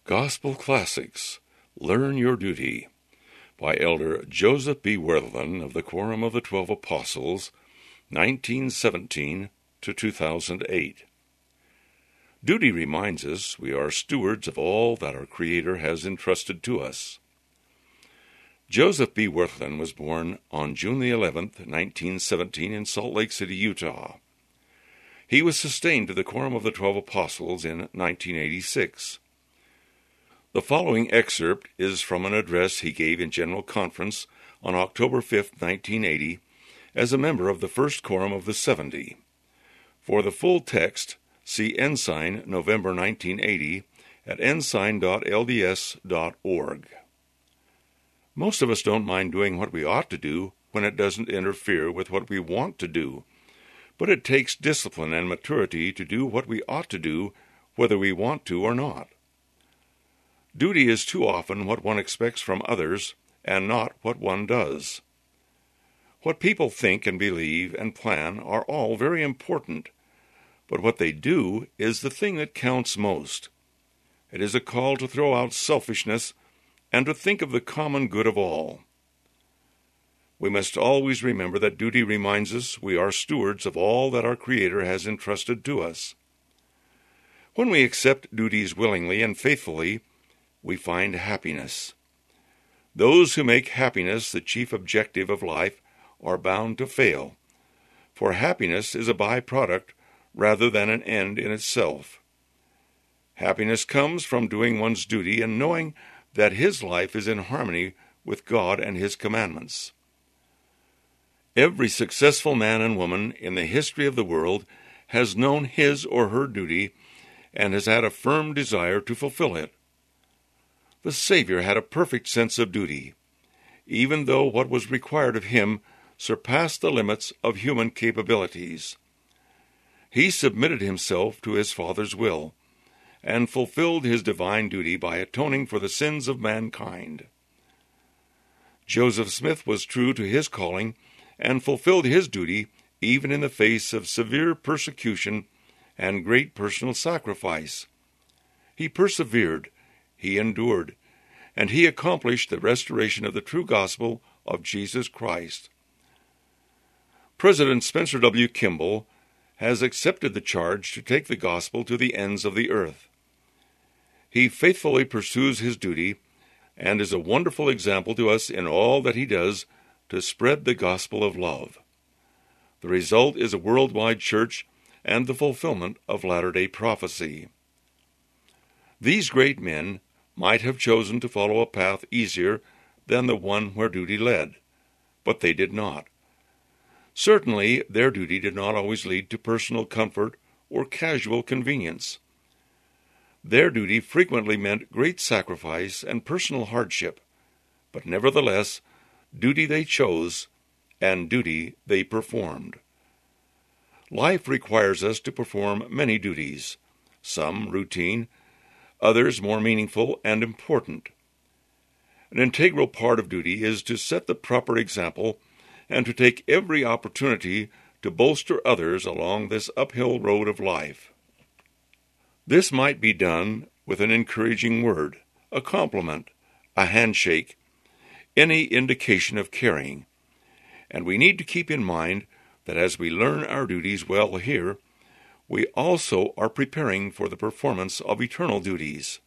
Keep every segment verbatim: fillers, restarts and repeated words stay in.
Gospel Classics, Learn Your Duty, by Elder Joseph B. Worthen of the Quorum of the Twelve Apostles, nineteen seventeen to two thousand eight. Duty reminds us we are stewards of all that our Creator has entrusted to us. Joseph B. Worthen was born on June the eleventh, nineteen seventeen, in Salt Lake City, Utah. He was sustained to the Quorum of the Twelve Apostles in nineteen eighty-six. The following excerpt is from an address he gave in General Conference on October fifth, nineteen eighty, as a member of the First Quorum of the Seventy. For the full text, see Ensign, November nineteen eighty, at ensign dot l d s dot org. Most of us don't mind doing what we ought to do when it doesn't interfere with what we want to do, but it takes discipline and maturity to do what we ought to do, whether we want to or not. Duty is too often what one expects from others, and not what one does. What people think and believe and plan are all very important, but what they do is the thing that counts most. It is a call to throw out selfishness and to think of the common good of all. We must always remember that duty reminds us we are stewards of all that our Creator has entrusted to us. When we accept duties willingly and faithfully, we find happiness. Those who make happiness the chief objective of life are bound to fail, for happiness is a byproduct rather than an end in itself. Happiness comes from doing one's duty and knowing that his life is in harmony with God and His commandments. Every successful man and woman in the history of the world has known his or her duty and has had a firm desire to fulfill it. The Savior had a perfect sense of duty, even though what was required of him surpassed the limits of human capabilities. He submitted himself to his Father's will, and fulfilled his divine duty by atoning for the sins of mankind. Joseph Smith was true to his calling and fulfilled his duty even in the face of severe persecution and great personal sacrifice. He persevered, he endured, and he accomplished the restoration of the true gospel of Jesus Christ. President Spencer W. Kimball has accepted the charge to take the gospel to the ends of the earth. He faithfully pursues his duty and is a wonderful example to us in all that he does to spread the gospel of love. The result is a worldwide church and the fulfillment of latter-day prophecy. These great men might have chosen to follow a path easier than the one where duty led, but they did not. Certainly, their duty did not always lead to personal comfort or casual convenience. Their duty frequently meant great sacrifice and personal hardship, but nevertheless, duty they chose, and duty they performed. Life requires us to perform many duties, some routine, others more meaningful and important. An integral part of duty is to set the proper example and to take every opportunity to bolster others along this uphill road of life. This might be done with an encouraging word, a compliment, a handshake, any indication of caring. And we need to keep in mind that as we learn our duties well here, we also are preparing for the performance of eternal duties.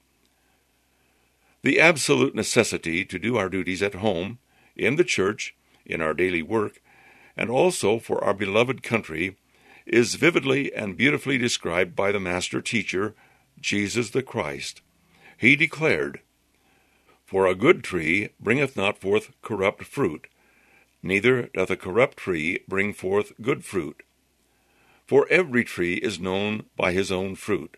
The absolute necessity to do our duties at home, in the church, in our daily work, and also for our beloved country, is vividly and beautifully described by the Master Teacher, Jesus the Christ. He declared, "For a good tree bringeth not forth corrupt fruit, neither doth a corrupt tree bring forth good fruit. For every tree is known by his own fruit.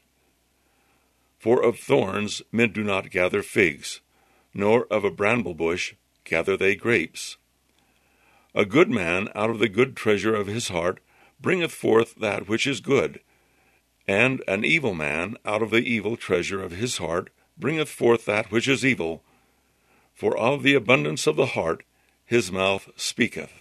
For of thorns men do not gather figs, nor of a bramble bush gather they grapes. A good man out of the good treasure of his heart bringeth forth that which is good, and an evil man out of the evil treasure of his heart bringeth forth that which is evil. For of the abundance of the heart his mouth speaketh.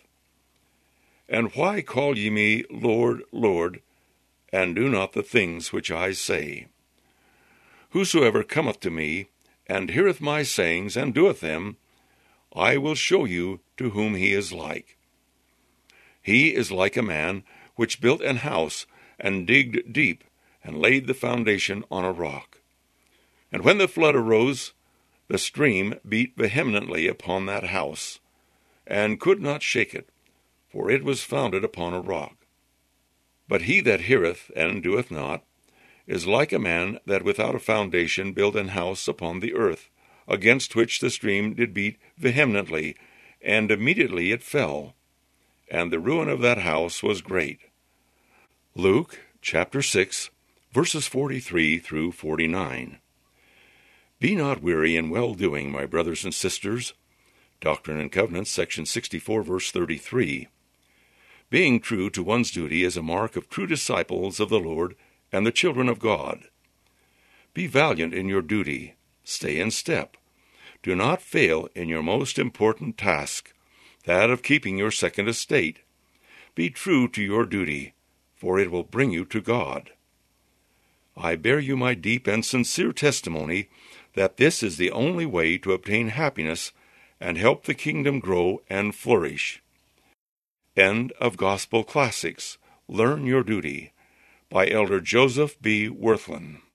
And why call ye me Lord, Lord, and do not the things which I say? Whosoever cometh to me, and heareth my sayings, and doeth them, I will show you to whom he is like. He is like a man which built an house, and digged deep, and laid the foundation on a rock. And when the flood arose, the stream beat vehemently upon that house, and could not shake it, for it was founded upon a rock. But he that heareth and doeth not is like a man that without a foundation built an house upon the earth, against which the stream did beat vehemently, and immediately it fell. And the ruin of that house was great. Luke chapter six, verses forty-three through forty-nine. Be not weary in well-doing, my brothers and sisters. Doctrine and Covenants, section sixty-four, verse thirty-three. Being true to one's duty is a mark of true disciples of the Lord and the children of God. Be valiant in your duty. Stay in step. Do not fail in your most important task, that of keeping your second estate. Be true to your duty, for it will bring you to God. I bear you my deep and sincere testimony that this is the only way to obtain happiness and help the kingdom grow and flourish. End of Gospel Classics. Learn Your Duty by Elder Joseph B. Wirthlin.